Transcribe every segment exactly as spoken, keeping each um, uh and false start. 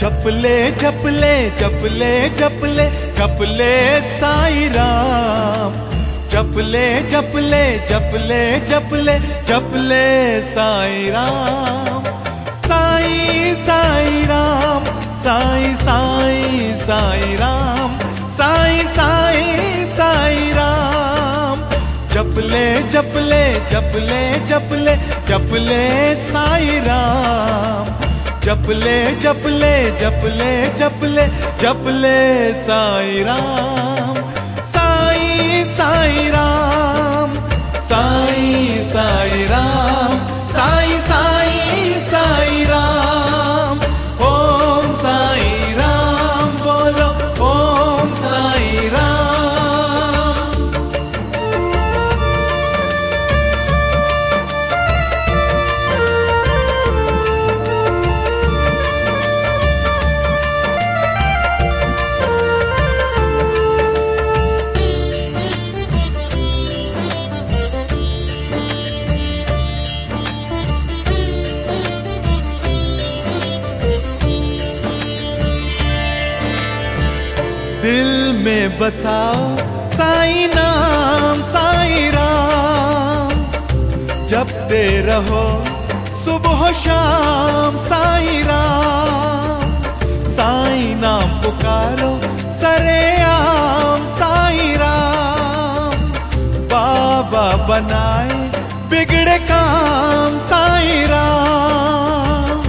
जपले जपले जपले जपले जपले साईं राम, जपले जपले जपले जपले जपले साईं राम। साईं साईं राम, साईं साईं साईं राम, साईं साईं साईं राम। जपले जपले जपले जपले जपले साईं राम, जपले जपले जपले जपले जपले साईं राम। साईं साईं राम, साईं साईं राम, साईं साईं साईं राम। ओम साईं राम बोलो, ओम साईं राम। दिल में बसाओ साईं नाम साईं राम, जपते रहो सुबह शाम साईं राम। साईं नाम पुकारो सरेआम साईं राम, बाबा बनाए बिगड़े काम साईं राम।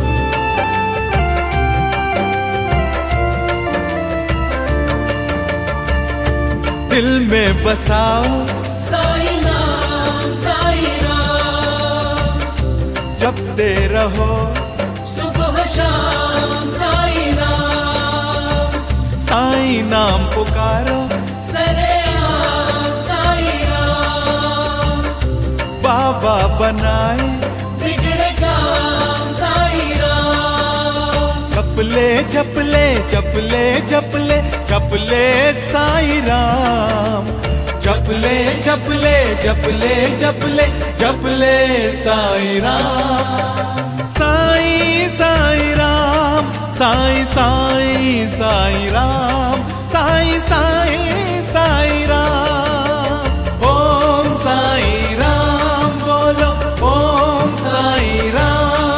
दिल में बसाओ साईं नाम साईं राम, जपते रहो सुबह शाम साईं नाम। साईं नाम पुकारो सरेआम साईं राम, बाबा बनाए बिगड़े काम साईं राम। जपले जपले जपले जपले जपले साईं राम, जपले जपले जपले जपले जपले साईं राम। साईं साईं राम, साईं साईं साईं राम, साईं साईं साईं राम। ओम साईं राम बोलो, ओम साईं राम।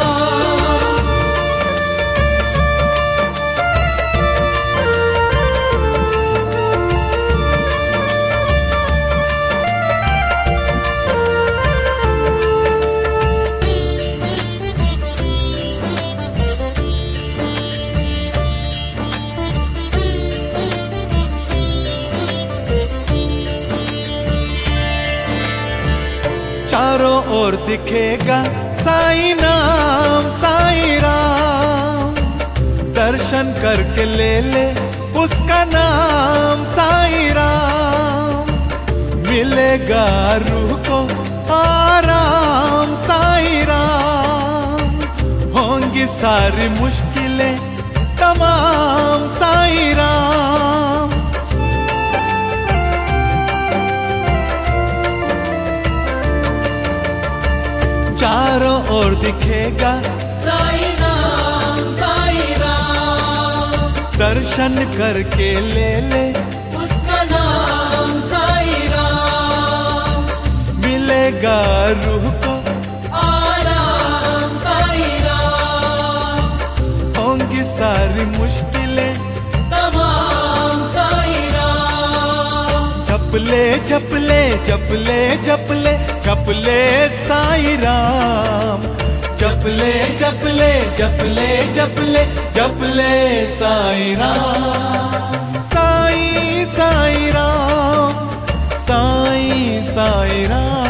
चारों ओर दिखेगा साईं नाम साईं राम, दर्शन करके ले ले उसका नाम साईं राम। मिलेगा रूह को आराम साईं राम, होंगी सारी मुश्किलें तमाम साईं राम। चारों ओर दिखेगा साईं नाम साईं राम, दर्शन करके ले ले उसका नाम साईं राम। मिलेगा रूह को आराम साईं राम, होंगी सारी मुश्किलें तमाम साईं राम। जपले जपले जपले जपले जपले साईं राम, जपले जपले जपले जपले जपले साईं राम। साईं साईं राम, साईं साईं राम।